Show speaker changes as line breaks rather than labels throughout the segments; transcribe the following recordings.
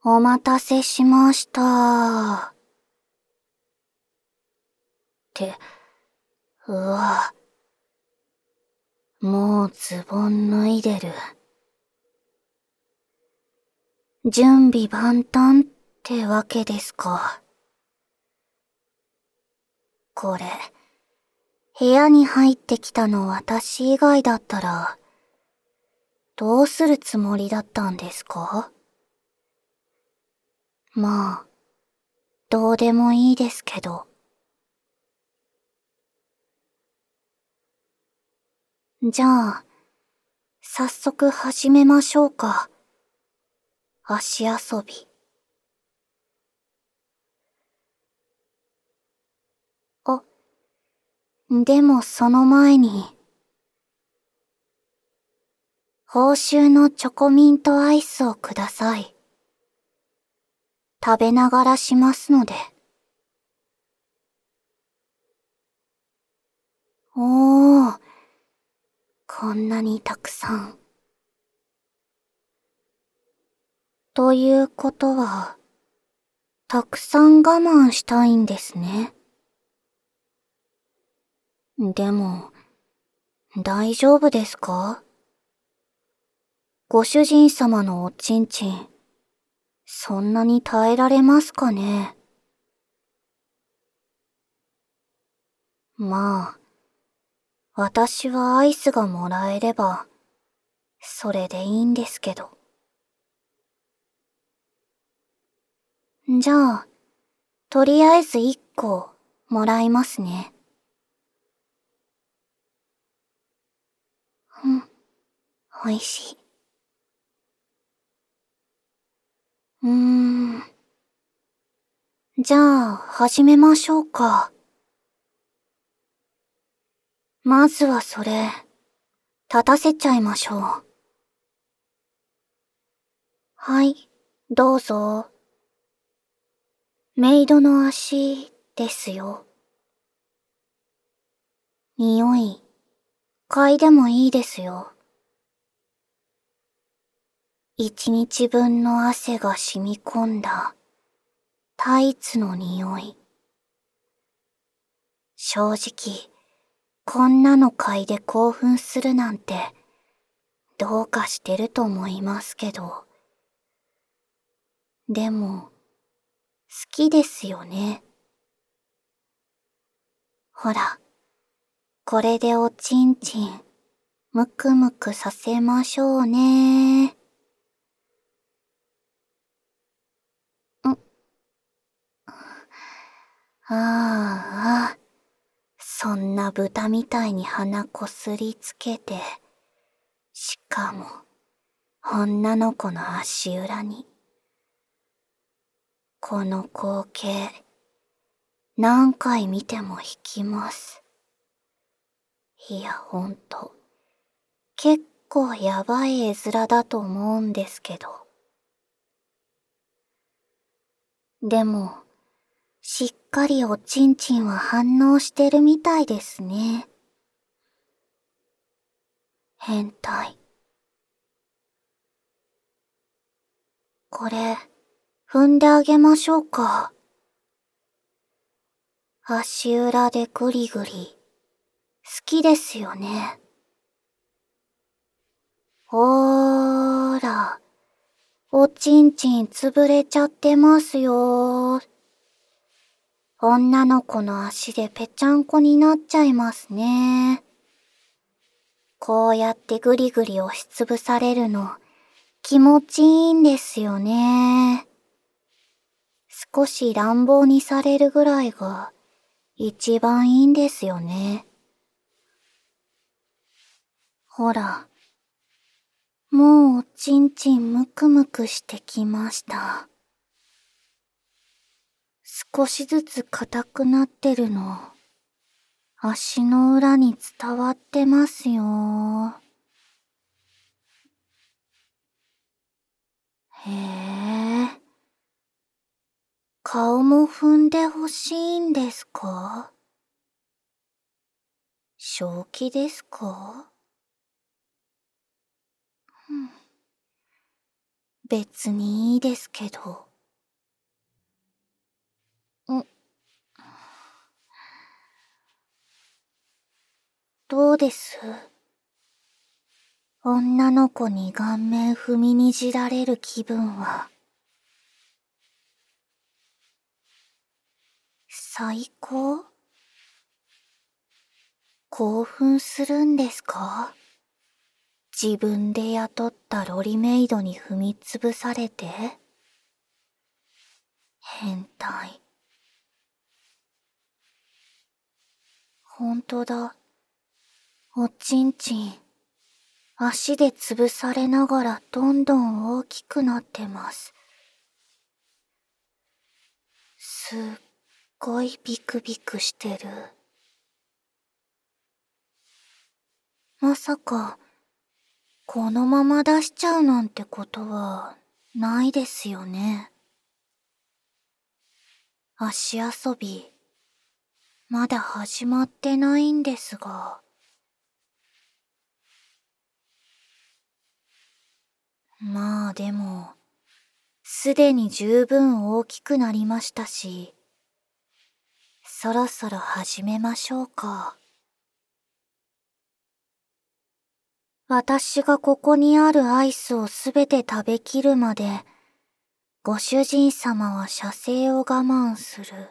お待たせしました。うわ。もうズボン脱いでる。準備万端ってわけですか。これ、部屋に入ってきたの私以外だったら、どうするつもりだったんですか？まあ、どうでもいいですけど。じゃあ、早速始めましょうか。足遊び。あ、でもその前に、報酬のチョコミントアイスをください。食べながらしますので。おー、こんなにたくさん。ということは、たくさん我慢したいんですね。でも、大丈夫ですか？ご主人様のおちんちん、そんなに耐えられますかね？まあ、私はアイスがもらえれば、それでいいんですけど。じゃあ、とりあえず1個もらいますね。うん、美味しい。じゃあ、始めましょうか。まずはそれ、立たせちゃいましょう。はい、どうぞ。メイドの足ですよ。匂い、嗅いでもいいですよ。一日分の汗が染み込んだタイツの匂い。正直、こんなの嗅いで興奮するなんて、どうかしてると思いますけど。でも、好きですよね。ほら、これでおちんちん、むくむくさせましょうね。ああ、そんな豚みたいに鼻こすりつけて、しかも、女の子の足裏に。この光景、何回見ても引きます。いや、ほんと、結構やばい絵面だと思うんですけど。でも、しっかりおちんちんは反応してるみたいですね。変態。これ、踏んであげましょうか。足裏でグリグリ、好きですよね。ほーら、おちんちん潰れちゃってますよ。女の子の足でぺちゃんこになっちゃいますね。こうやってグリグリ押しつぶされるの気持ちいいんですよね。少し乱暴にされるぐらいが一番いいんですよね。ほら、もうおちんちんむくむくしてきました。少しずつ硬くなってるの、足の裏に伝わってますよ。へえ。顔も踏んでほしいんですか？正気ですか？ 別にいいですけど。どうです？女の子に顔面踏みにじられる気分は。最高？興奮するんですか？自分で雇ったロリメイドに踏みつぶされて？変態。ほんとだ。おちんちん。足で潰されながらどんどん大きくなってます。すっごいビクビクしてる。まさか、このまま出しちゃうなんてことはないですよね。足遊び、まだ始まってないんですが。まあでも、すでに十分大きくなりましたし、そろそろ始めましょうか。私がここにあるアイスをすべて食べきるまで、ご主人様は射精を我慢する。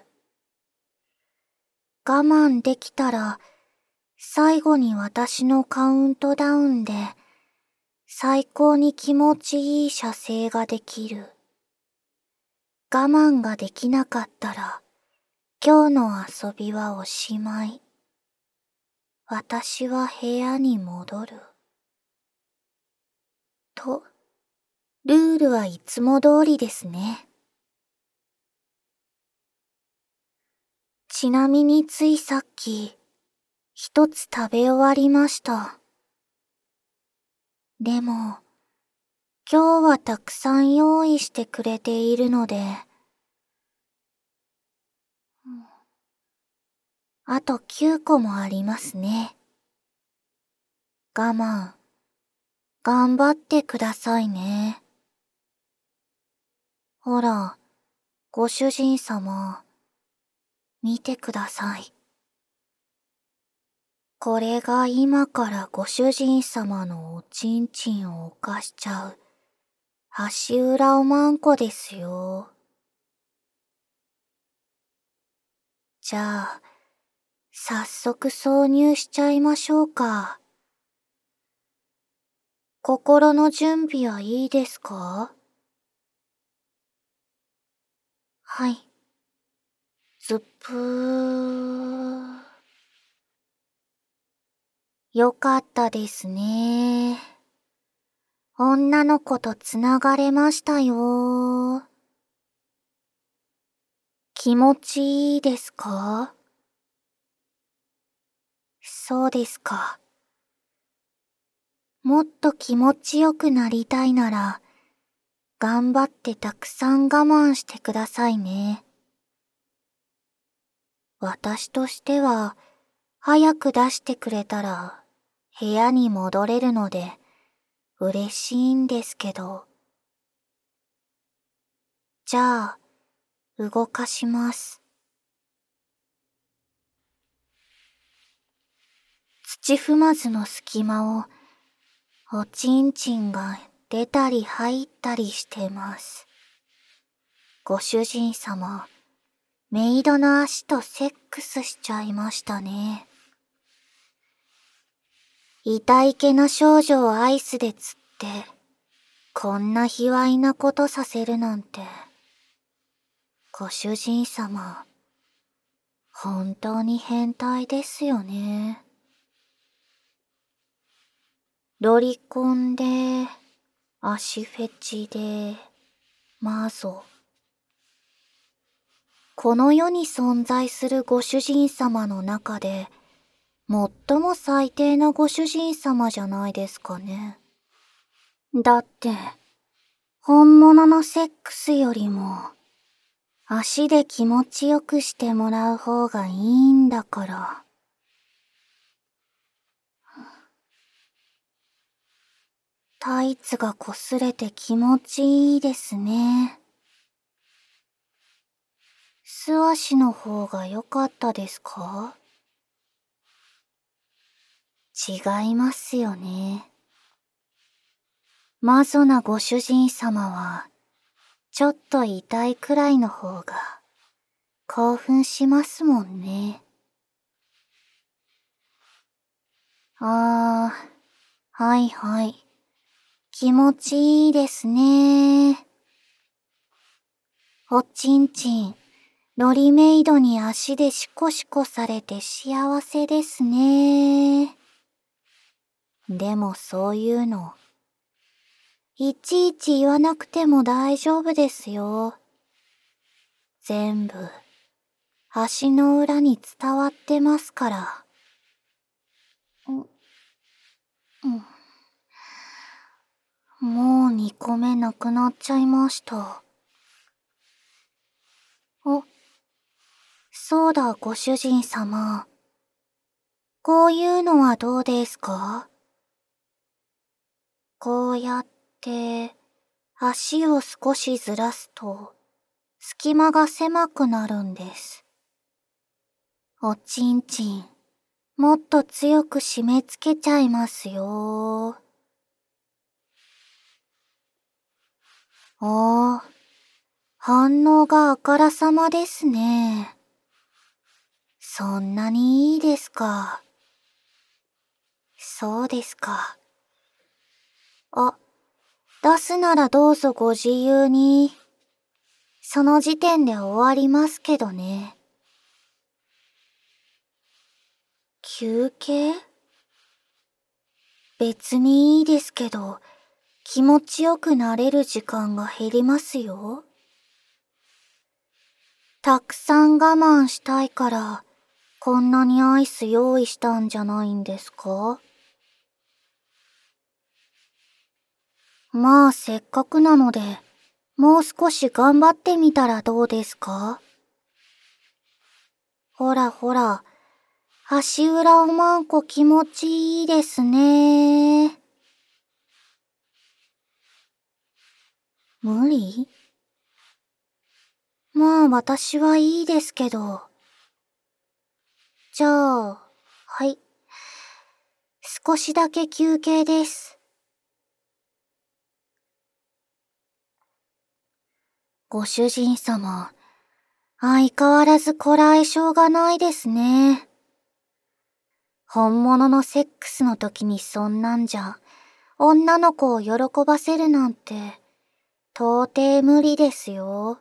我慢できたら、最後に私のカウントダウンで、最高に気持ちいい射精ができる。我慢ができなかったら、今日の遊びはおしまい。私は部屋に戻る。と、ルールはいつも通りですね。ちなみについさっき、一つ食べ終わりました。でも、今日はたくさん用意してくれているので、あと9個もありますね。我慢、頑張ってくださいね。ほら、ご主人様、見てください。これが今からご主人様のおちんちんを犯しちゃう、足裏おまんこですよ。じゃあ、早速挿入しちゃいましょうか。心の準備はいいですか？はい。ずっぷー。よかったですね。女の子とつながれましたよ。気持ちいいですか？そうですか。もっと気持ちよくなりたいなら、頑張ってたくさん我慢してくださいね。私としては、早く出してくれたら、部屋に戻れるので、嬉しいんですけど。じゃあ、動かします。土踏まずの隙間を、おちんちんが出たり入ったりしてます。ご主人様、メイドの足とセックスしちゃいましたね。痛いけな少女をアイスで釣って、こんな卑猥なことさせるなんて。ご主人様、本当に変態ですよね。ロリコンで、足フェチで、マゾ。この世に存在するご主人様の中で、最も最低なご主人様じゃないですかね。だって、本物のセックスよりも、足で気持ちよくしてもらう方がいいんだから。 タイツが擦れて気持ちいいですね。素足の方が良かったですか？違いますよね。マゾなご主人様は、ちょっと痛いくらいの方が興奮しますもんね。はいはい。気持ちいいですね。おちんちん、ロリメイドに足でシコシコされて幸せですね。でもそういうの、いちいち言わなくても大丈夫ですよ。全部、足の裏に伝わってますから。もう2個目なくなっちゃいました。そうだ、ご主人様。こういうのはどうですか？こうやって、足を少しずらすと、隙間が狭くなるんです。おちんちん、もっと強く締め付けちゃいますよ。反応があからさまですね。そんなにいいですか。そうですか。出すならどうぞご自由に。その時点で終わりますけどね。休憩？別にいいですけど、気持ちよくなれる時間が減りますよ。たくさん我慢したいから、こんなにアイス用意したんじゃないんですか？まあせっかくなので、もう少し頑張ってみたらどうですか？ほらほら、足裏おまんこ気持ちいいですね。無理？まあ私はいいですけど。じゃあ、はい。少しだけ休憩です。ご主人様、相変わらずこらえ性がないですね。本物のセックスの時にそんなんじゃ、女の子を喜ばせるなんて、到底無理ですよ。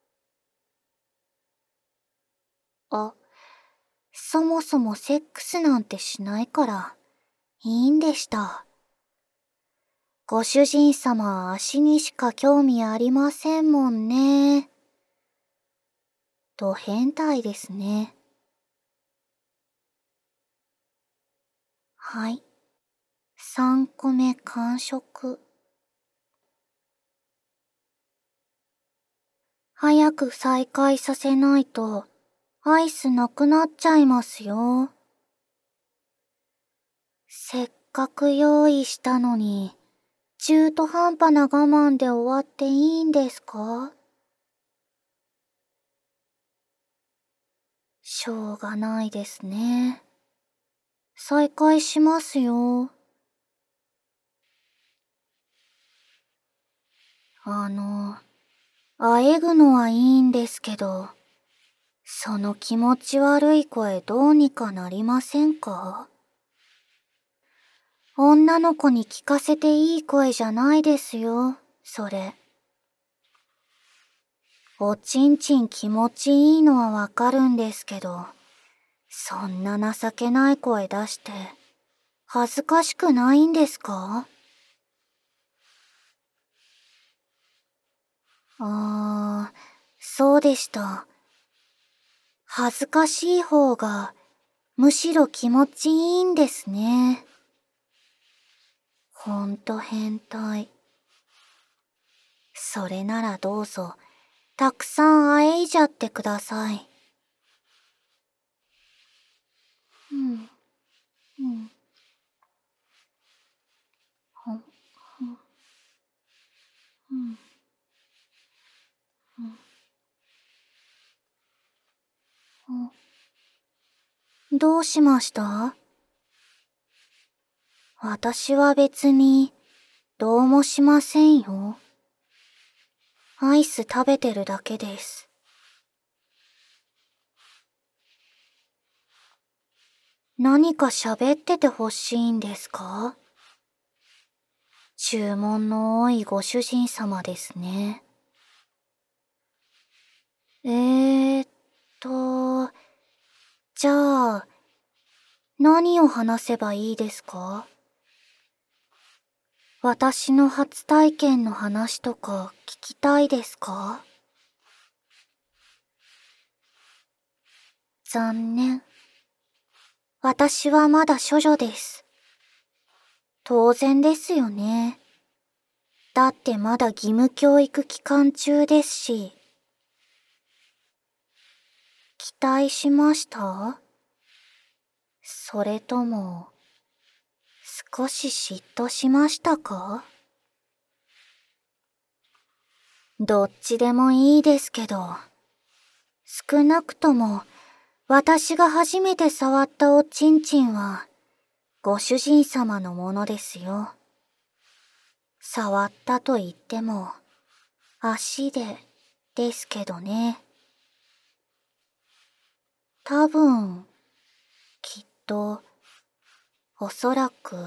そもそもセックスなんてしないから、いいんでした。ご主人様は足にしか興味ありませんもんね。ド変態ですね。はい。3個目完食。早く再開させないと、アイスなくなっちゃいますよ。せっかく用意したのに、中途半端な我慢で終わっていいんですか？しょうがないですね。再開しますよ。あえぐのはいいんですけど、その気持ち悪い声どうにかなりませんか？女の子に聞かせていい声じゃないですよ、それ。おちんちん気持ちいいのはわかるんですけど、そんな情けない声出して、恥ずかしくないんですか？そうでした。恥ずかしい方が、むしろ気持ちいいんですね。ほんと変態。それならどうぞ、たくさんあえいじゃってください。うん、うん。 うんどうしました？私は別にどうもしませんよ。アイス食べてるだけです。何か喋っててほしいんですか？注文の多いご主人様ですね。ーと、じゃあ、何を話せばいいですか？私の初体験の話とか聞きたいですか？残念。私はまだ処女です。当然ですよね。だってまだ義務教育期間中ですし。期待しました？それとも、少し嫉妬しましたか？どっちでもいいですけど、少なくとも私が初めて触ったおちんちんは、ご主人様のものですよ。触ったと言っても、足ですけどね。多分、きっと、おそらく、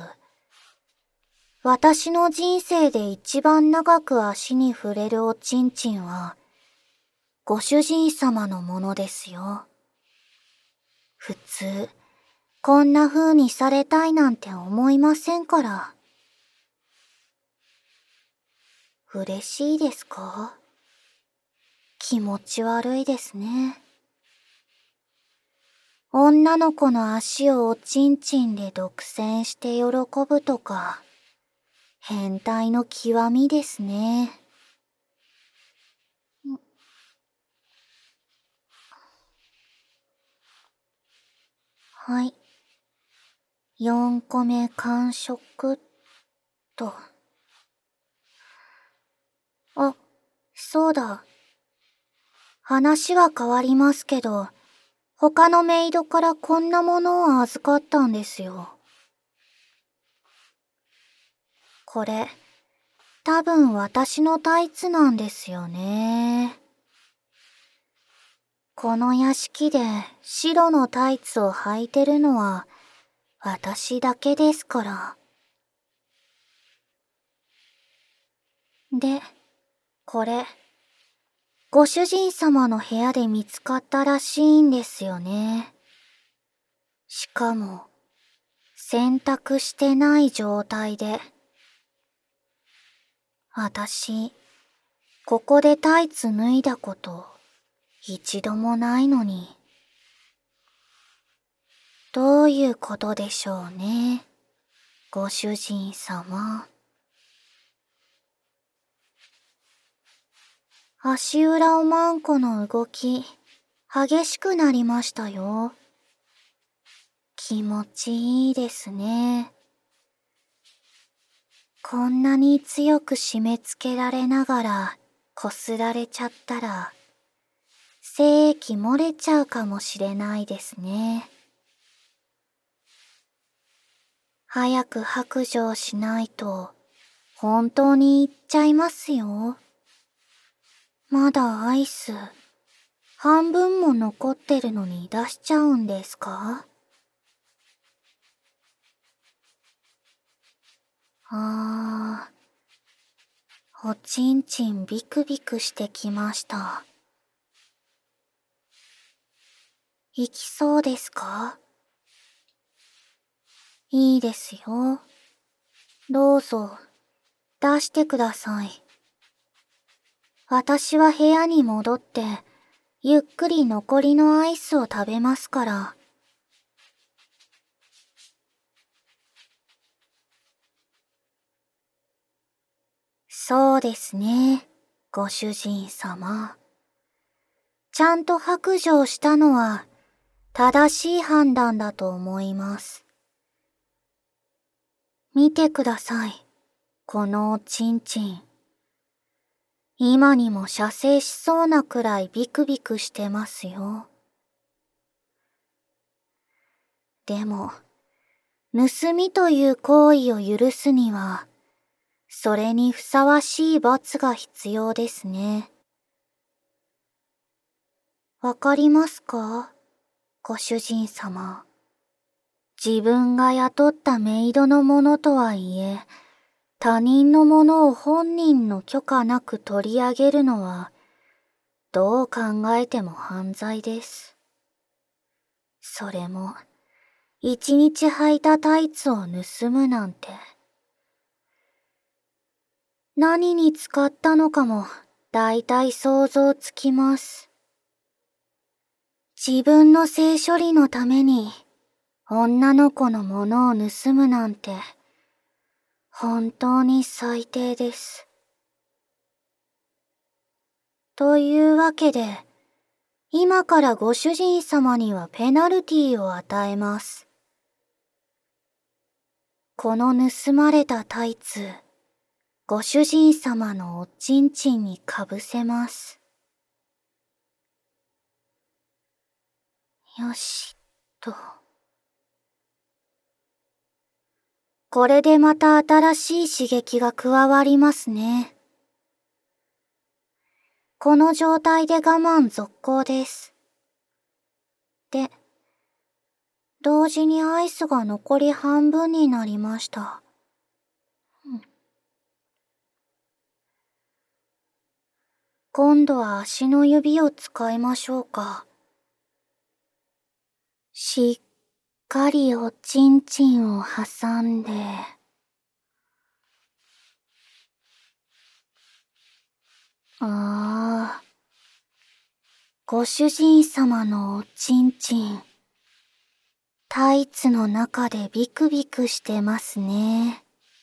私の人生で一番長く足に触れるおちんちんは、ご主人様のものですよ。普通、こんな風にされたいなんて思いませんから。嬉しいですか？気持ち悪いですね。女の子の足をおちんちんで独占して喜ぶとか、変態の極みですね。はい。4個目完食と。あ、そうだ。話は変わりますけど、他のメイドからこんなものを預かったんですよ。これ、多分私のタイツなんですよね。この屋敷で白のタイツを履いてるのは私だけですから。で、これ、ご主人様の部屋で見つかったらしいんですよね。しかも、洗濯してない状態で。私、ここでタイツ脱いだこと一度もないのに。どういうことでしょうね、ご主人様。足裏おまんこの動き、激しくなりましたよ。気持ちいいですね。こんなに強く締め付けられながら、こすられちゃったら、精液漏れちゃうかもしれないですね。早く白状しないと、本当に言っちゃいますよ。まだアイス、半分も残ってるのに出しちゃうんですか？おちんちんビクビクしてきました。行きそうですか？いいですよ。どうぞ、出してください。私は部屋に戻って、ゆっくり残りのアイスを食べますから。そうですね、ご主人様。ちゃんと白状したのは、正しい判断だと思います。見てください、このおちんちん。 今にも射精しそうなくらいビクビクしてますよ。でも、盗みという行為を許すには、それにふさわしい罰が必要ですね。わかりますか？ご主人様。自分が雇ったメイドのものとはいえ、他人のものを本人の許可なく取り上げるのは、どう考えても犯罪です。それも、一日履いたタイツを盗むなんて。何に使ったのかも、だいたい想像つきます。自分の性処理のために、女の子のものを盗むなんて、本当に最低です。というわけで、今からご主人様にはペナルティーを与えます。この盗まれたタイツ、ご主人様のおちんちんにかぶせます。よし、と。これでまた新しい刺激が加わりますね。この状態で我慢続行です。で、同時にアイスが残り半分になりました。今度は足の指を使いましょうか。しっかりおちんちんを挟んで。ご主人様のおちんちん、タイツの中でビクビクしてますね。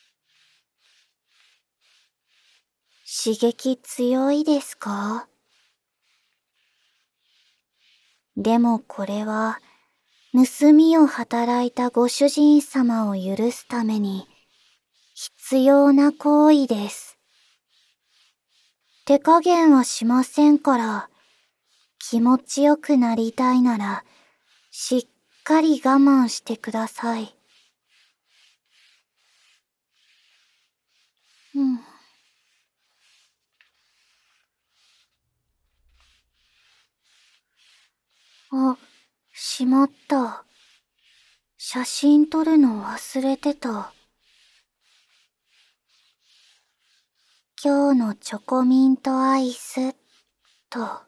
刺激強いですか？でもこれは、盗みを働いたご主人様を許すために、必要な行為です。手加減はしませんから、気持ちよくなりたいなら、しっかり我慢してください。あ、しまった。写真撮るの忘れてた。今日のチョコミントアイス、と。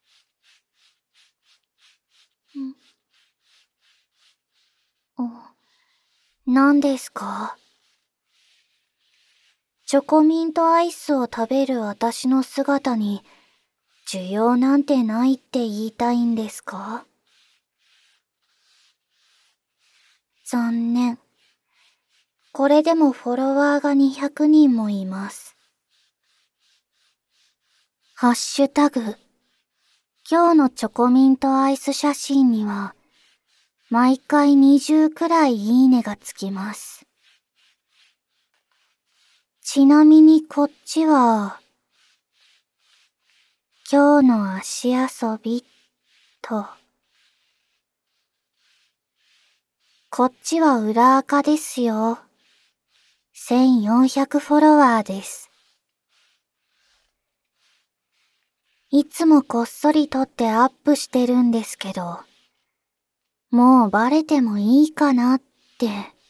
何ですか？チョコミントアイスを食べる私の姿に、需要なんてないって言いたいんですか？残念。これでもフォロワーが200人もいます。ハッシュタグ、今日のチョコミントアイス写真には、毎回20くらいいいねがつきます。ちなみにこっちは、今日の足遊び、と。こっちは裏垢ですよ。1400フォロワーです。いつもこっそり撮ってアップしてるんですけど、もうバレてもいいかなって。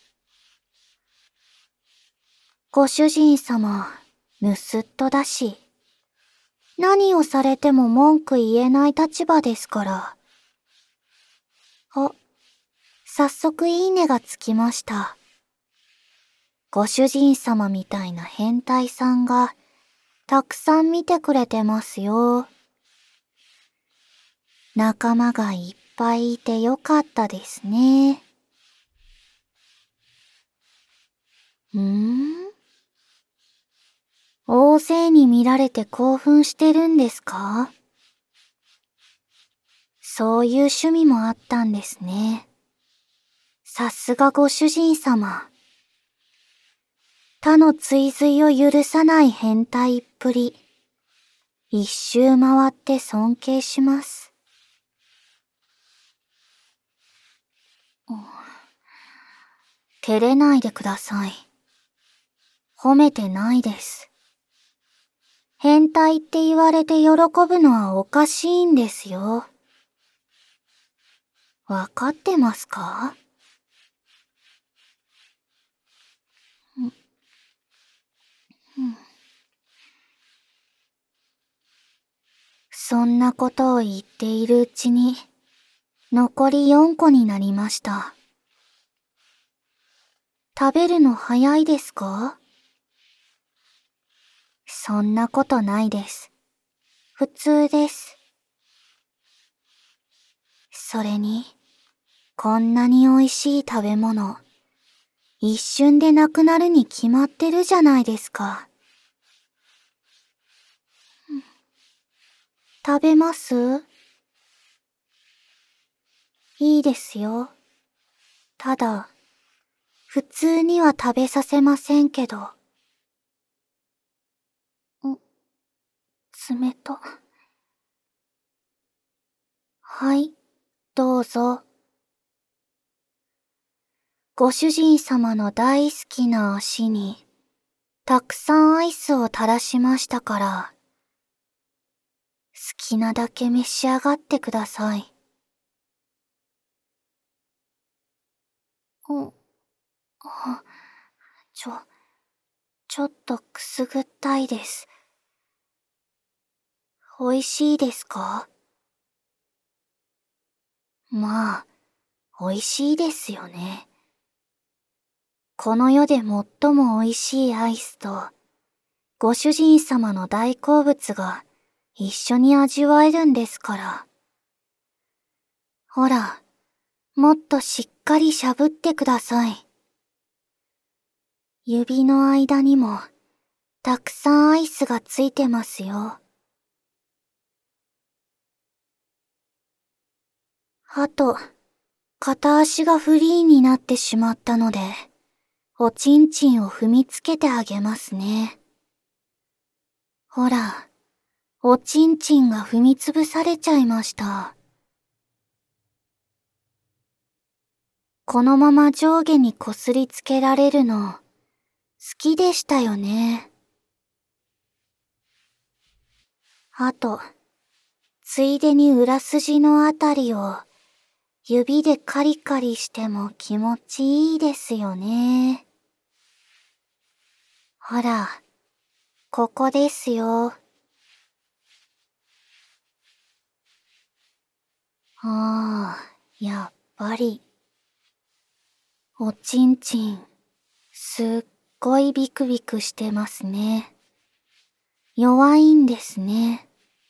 ご主人様、盗っ人だし、何をされても文句言えない立場ですから。早速いいねがつきました。ご主人様みたいな変態さんが、たくさん見てくれてますよ。仲間がいっぱいいてよかったですね。大勢に見られて興奮してるんですか？そういう趣味もあったんですね。さすがご主人様。他の追随を許さない変態っぷり。 一周回って尊敬します。照れないでください。褒めてないです。変態って言われて喜ぶのはおかしいんですよ。わかってますか？そんなことを言っているうちに、残り4個になりました。食べるの早いですか？そんなことないです。普通です。それに、こんなに美味しい食べ物、一瞬でなくなるに決まってるじゃないですか。食べます？いいですよ。ただ、普通には食べさせませんけど。冷た。はい、どうぞ。ご主人様の大好きな足に、たくさんアイスを垂らしましたから、好きなだけ召し上がってください。あ、ちょっとくすぐったいです。美味しいですか？まあ、美味しいですよね。この世で最も美味しいアイスと、ご主人様の大好物が一緒に味わえるんですから。ほら、もっとしっかりしゃぶってください。指の間にも、たくさんアイスがついてますよ。あと、片足がフリーになってしまったので、おちんちんを踏みつけてあげますね。ほら、おちんちんが踏みつぶされちゃいました。このまま上下にこすりつけられるの、好きでしたよね。あと、ついでに裏筋のあたりを、指でカリカリしても気持ちいいですよね。ほら、ここですよ。ああ、やっぱり。おちんちん、すっごいビクビクしてますね。弱いんですね。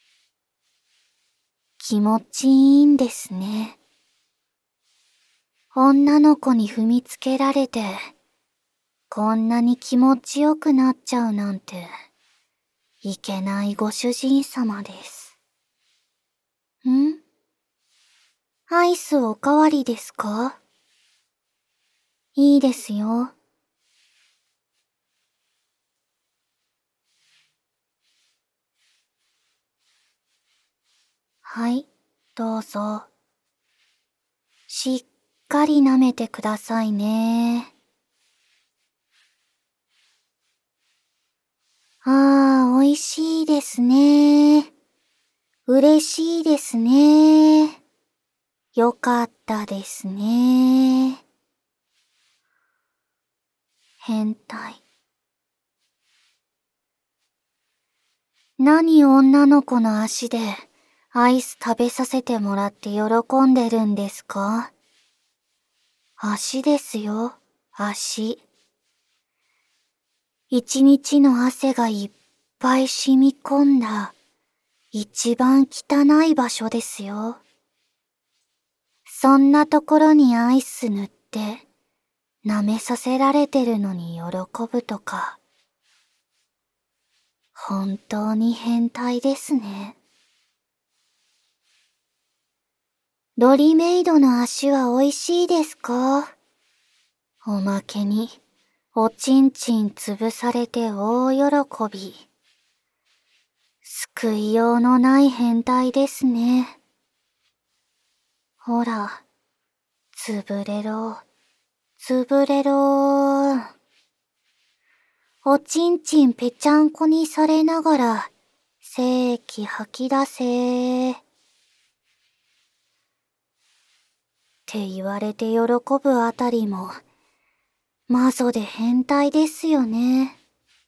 気持ちいいんですね。女の子に踏みつけられて、こんなに気持ちよくなっちゃうなんて、いけないご主人様です。アイスおかわりですか？いいですよ。はい、どうぞ。しっかり舐めてくださいね。ああ、美味しいですね。嬉しいですね。よかったですね。変態。何女の子の足でアイス食べさせてもらって喜んでるんですか？足ですよ、足。一日の汗がいっぱい染み込んだ一番汚い場所ですよ。そんなところにアイス塗って舐めさせられてるのに喜ぶとか。本当に変態ですね。ロリメイドの足は美味しいですか？おまけに、おちんちん潰されて大喜び。 救いようのない変態ですね。ほら、つぶれろ、つぶれろ。おちんちんぺちゃんこにされながら、精液吐き出せ。って言われて喜ぶあたりも、マゾで変態ですよね。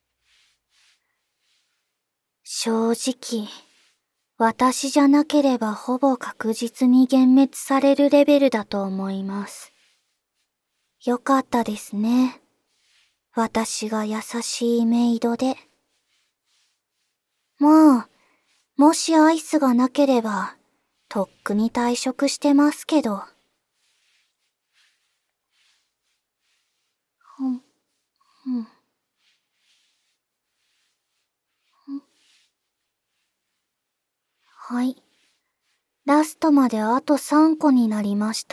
正直、私じゃなければほぼ確実に幻滅されるレベルだと思います。よかったですね。私が優しいメイドで。まあ、もしアイスがなければ、とっくに退職してますけど。うん、うん。はい。ラストまであと3個になりました。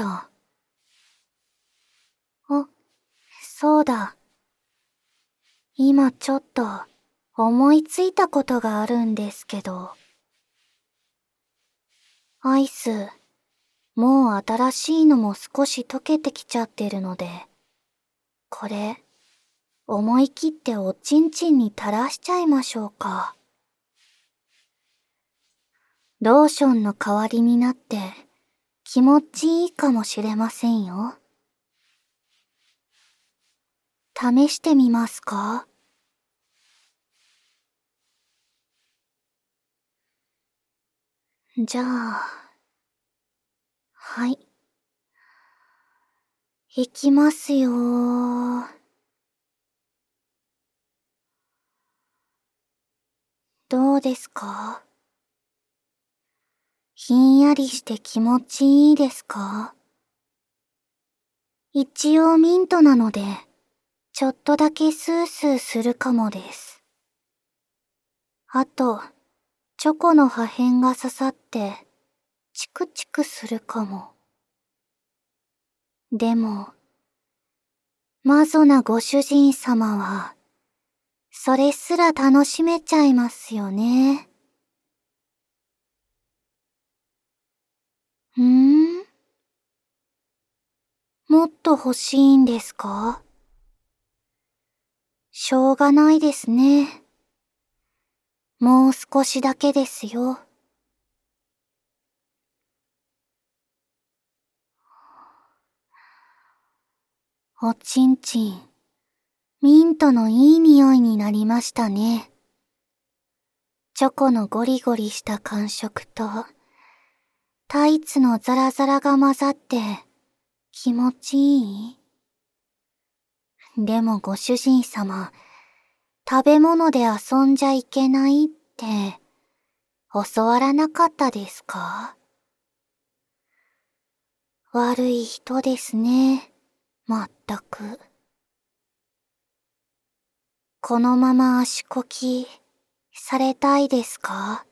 あ、そうだ。今ちょっと思いついたことがあるんですけど。アイス、もう新しいのも少し溶けてきちゃってるので、これ、思い切っておちんちんに垂らしちゃいましょうか。ローションの代わりになって気持ちいいかもしれませんよ。試してみますか？じゃあ、はい。いきますよー。どうですか？ひんやりして気持ちいいですか？一応ミントなので、ちょっとだけスースーするかもです。あと、チョコの破片が刺さって、チクチクするかも。でも、マゾなご主人様は、それすら楽しめちゃいますよね。もっと欲しいんですか？しょうがないですね。もう少しだけですよ。おちんちん、ミントのいい匂いになりましたね。チョコのゴリゴリした感触と、タイツのザラザラが混ざって気持ちいい？でもご主人様、食べ物で遊んじゃいけないって教わらなかったですか？悪い人ですね。まったく。このまま足こきされたいですか？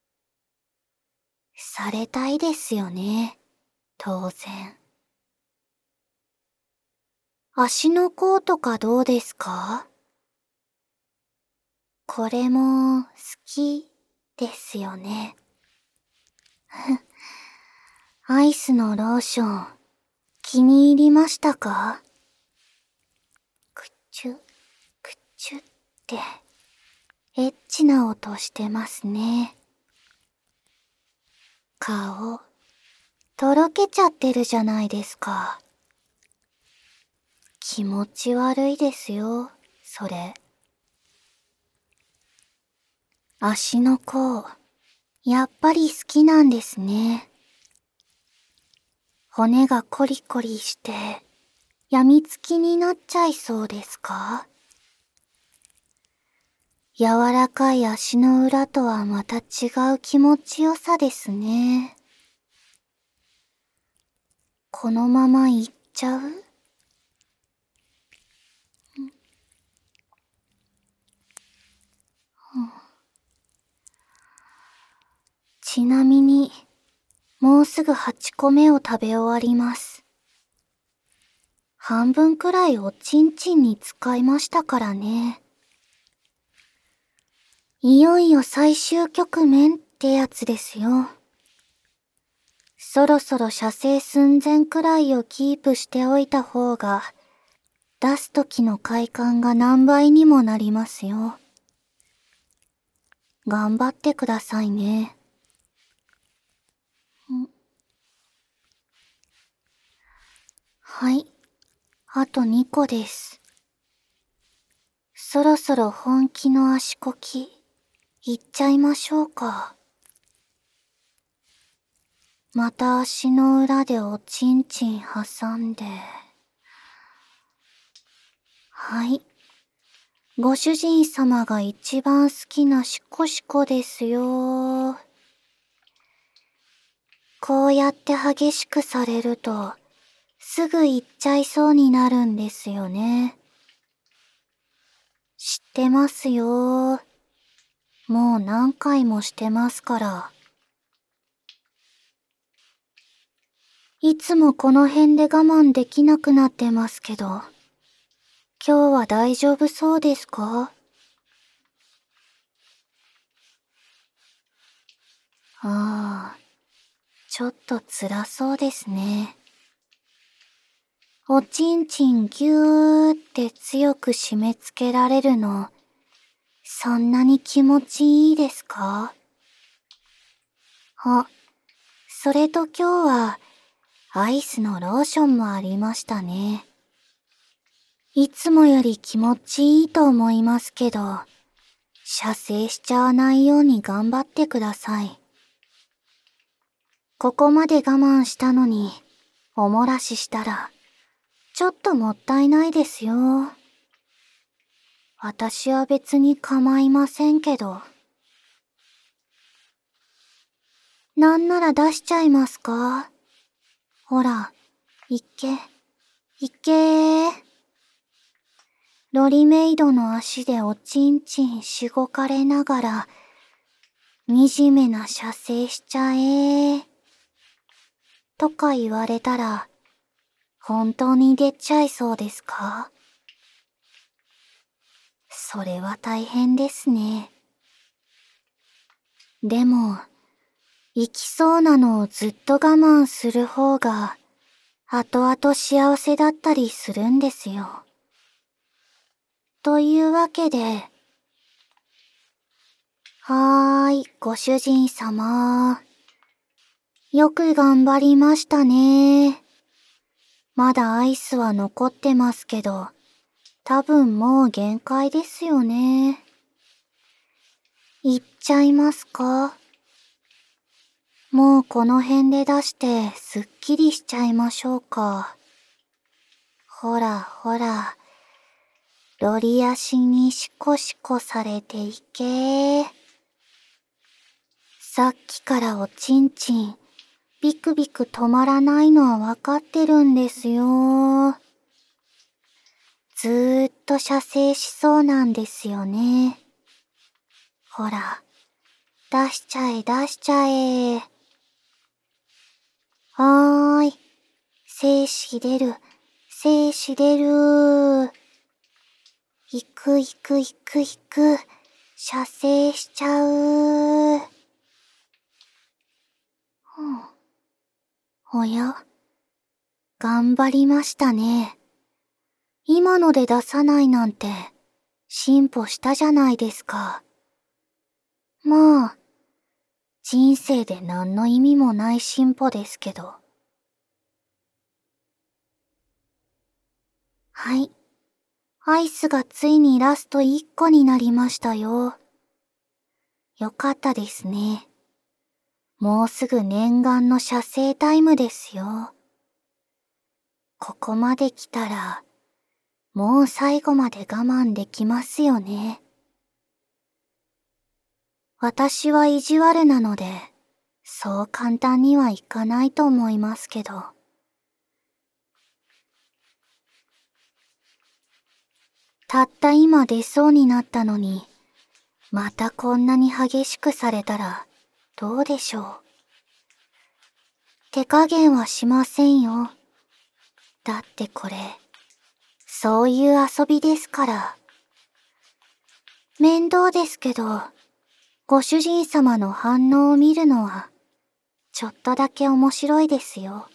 されたいですよね。当然。足の甲とかどうですか？これも好きですよね。アイスのローション気に入りましたか？くっちゅ、くっちゅってエッチな音してますね。顔、とろけちゃってるじゃないですか。気持ち悪いですよ、それ。足の甲、やっぱり好きなんですね。骨がコリコリして、やみつきになっちゃいそうですか？柔らかい足の裏とはまた違う気持ちよさですね。このまま行っちゃう？ちなみに、もうすぐ8個目を食べ終わります。半分くらいおちんちんに使いましたからね。 いよいよ最終局面ってやつですよ。そろそろ射精寸前くらいをキープしておいた方が、出す時の快感が何倍にもなりますよ。頑張ってくださいね。はい。あと2個です。そろそろ本気の足こき、いっちゃいましょうか。また足の裏でおちんちん挟んで。はい。ご主人様が一番好きなシコシコですよ。こうやって激しくされると、すぐ行っちゃいそうになるんですよね。知ってますよ。もう何回もしてますから。いつもこの辺で我慢できなくなってますけど、今日は大丈夫そうですか？ああ、ちょっと辛そうですね。おちんちんぎゅーって強く締め付けられるの、そんなに気持ちいいですか？あ、それと今日は、アイスのローションもありましたね。いつもより気持ちいいと思いますけど、射精しちゃわないように頑張ってください。ここまで我慢したのに、お漏らししたら、ちょっともったいないですよ。私は別に構いませんけど。なんなら出しちゃいますか？ほら、いけ、いけー。ロリメイドの足でおちんちんしごかれながら、惨めな射精しちゃえ。とか言われたら、本当に出ちゃいそうですか？それは大変ですね。でも、行きそうなのをずっと我慢する方が、後々幸せだったりするんですよ。というわけで、はーい、ご主人様。よく頑張りましたね。まだアイスは残ってますけど、多分もう限界ですよね。いっちゃいますか？もうこの辺で出してすっきりしちゃいましょうか。ほらほら、ロリ足にシコシコされていけ。さっきからおちんちん、ビクビク止まらないのはわかってるんですよ。ずーっと射精しそうなんですよね。ほら、出しちゃえ出しちゃえ。はーい。精子出る、精子出る。行く行く行く行く。射精しちゃう。おや、頑張りましたね。今ので出さないなんて、進歩したじゃないですか。まあ、人生で何の意味もない進歩ですけど。はい。アイスがついにラスト1個になりましたよ。よかったですね。もうすぐ念願の射精タイムですよ。ここまで来たら、もう最後まで我慢できますよね。私は意地悪なので、そう簡単にはいかないと思いますけど。たった今出そうになったのに、またこんなに激しくされたら、どうでしょう。手加減はしませんよ。だってこれ、そういう遊びですから。面倒ですけど、 ご主人様の反応を見るのは、ちょっとだけ面白いですよ。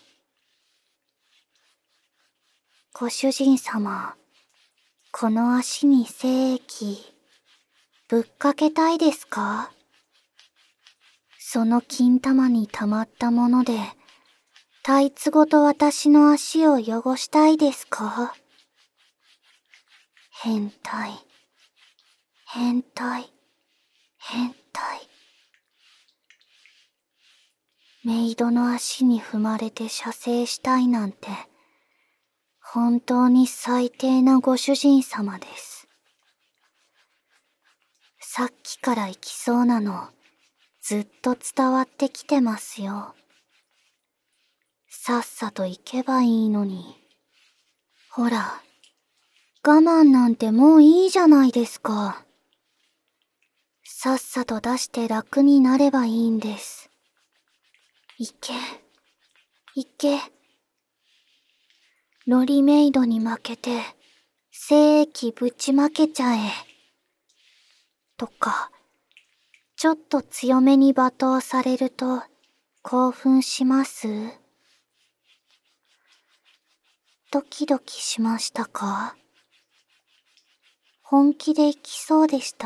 ご主人様、この足に精液、ぶっかけたいですか？その金玉に溜まったもので、タイツごと私の足を汚したいですか？変態、変態、変態。メイドの足に踏まれて射精したいなんて、本当に最低なご主人様です。さっきから行きそうなの、ずっと伝わってきてますよ。さっさと行けばいいのに。ほら、我慢なんてもういいじゃないですか。さっさと出して楽になればいいんです。行け、行け。ロリメイドに負けて、精液ぶちまけちゃえ。とか、ちょっと強めに罵倒されると興奮します？ドキドキしましたか？本気で行きそうでした？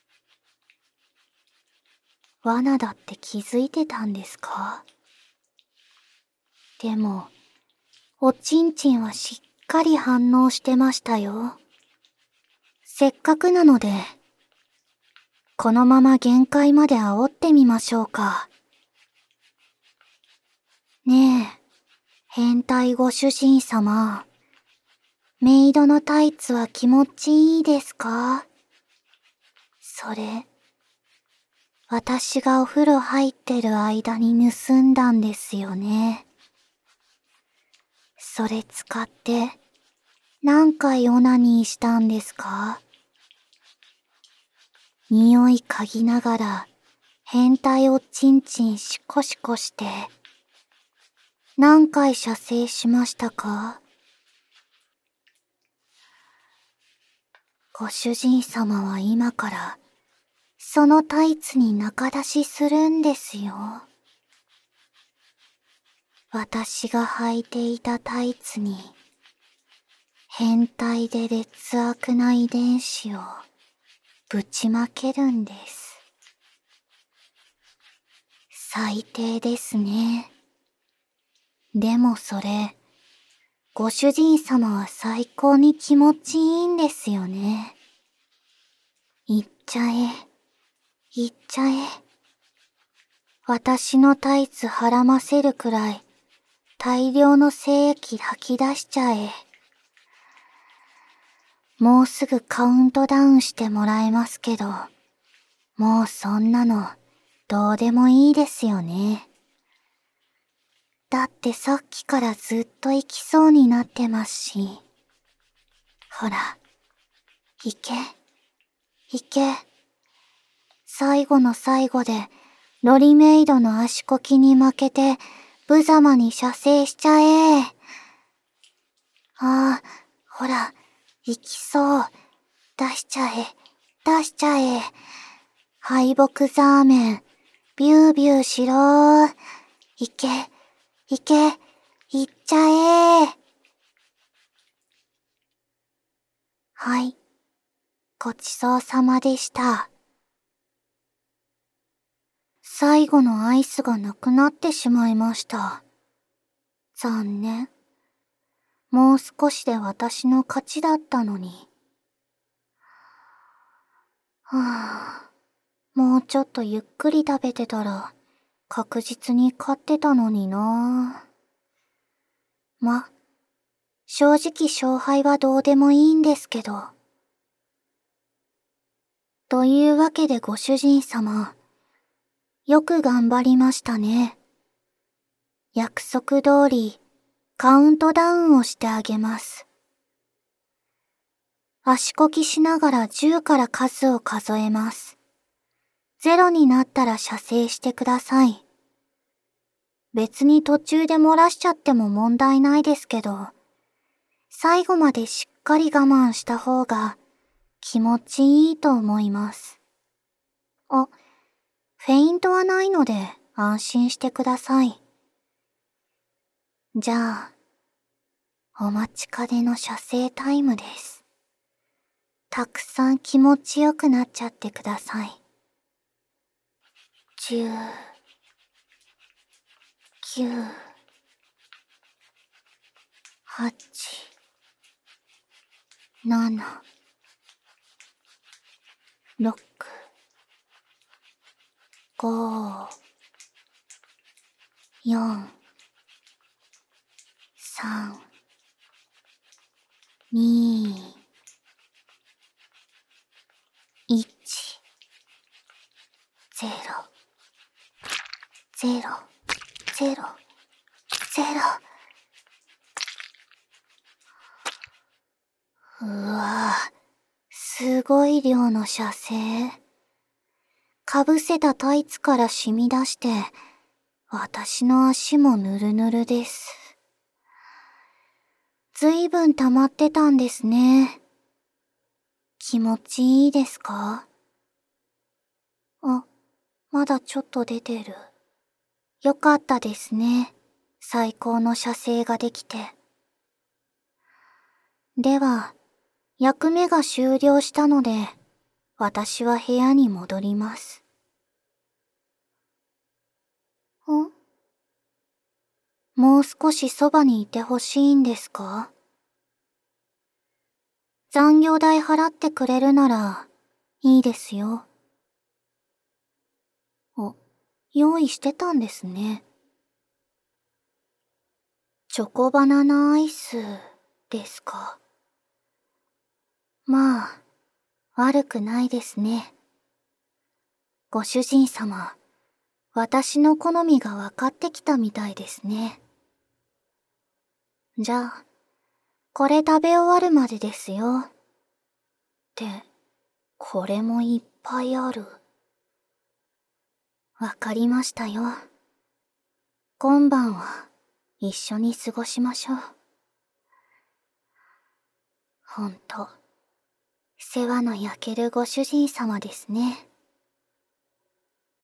罠だって気づいてたんですか？でも、おちんちんはしっかり反応してましたよ。せっかくなので、このまま限界まで煽ってみましょうか。ねえ、変態ご主人様。メイドのタイツは気持ちいいですか？それ、私がお風呂入ってる間に盗んだんですよね。それ使って、何回オナニーしたんですか？匂い嗅ぎながら、変態おちんちんシコシコして、何回射精しましたか？ご主人様は今から、そのタイツに中出しするんですよ。私が履いていたタイツに、変態で劣悪な遺伝子をぶちまけるんです。最低ですね。でもそれ、ご主人様は最高に気持ちいいんですよね。行っちゃえ、行っちゃえ。私のタイツはらませるくらい、大量の精液吐き出しちゃえ。もうすぐカウントダウンしてもらえますけど、もうそんなの、どうでもいいですよね。だってさっきからずっと行きそうになってますし。ほら、行け、行け。最後の最後で、ロリメイドの足こきに負けて、無様に射精しちゃえ。ああ、ほら、行きそう。出しちゃえ、出しちゃえ。敗北ザーメン、ビュービューしろー。行け、行け、行っちゃえ。はい、ごちそうさまでした。最後のアイスがなくなってしまいました。残念。もう少しで私の勝ちだったのに。はあ、もうちょっとゆっくり食べてたら確実に勝ってたのにな。正直勝敗はどうでもいいんですけど。というわけでご主人様、よく頑張りましたね。約束通り、カウントダウンをしてあげます。足こきしながら10から数を数えます。0になったら射精してください。別に途中で漏らしちゃっても問題ないですけど、最後までしっかり我慢した方が気持ちいいと思います。あ、 フェイントはないので安心してください。じゃあ、お待ちかねの射精タイムです。たくさん気持ちよくなっちゃってください。10、9、8、7、6、5、4、3、2、1、0、0、0、0。うわぁ、すごい量の射精。かぶせたタイツから染み出して、私の足もヌルヌルです。ずいぶん溜まってたんですね。気持ちいいですか？あ、まだちょっと出てる。よかったですね。最高の射精ができて。では、役目が終了したので、私は部屋に戻ります。もう少しそばにいてほしいんですか？残業代払ってくれるなら、いいですよ。用意してたんですね。チョコバナナアイスですか。まあ、悪くないですね。ご主人様、私の好みが分かってきたみたいですね。じゃあ、これ食べ終わるまでですよ。って、これもいっぱいある。わかりましたよ。今晩は一緒に過ごしましょう。ほんと、世話の焼けるご主人様ですね。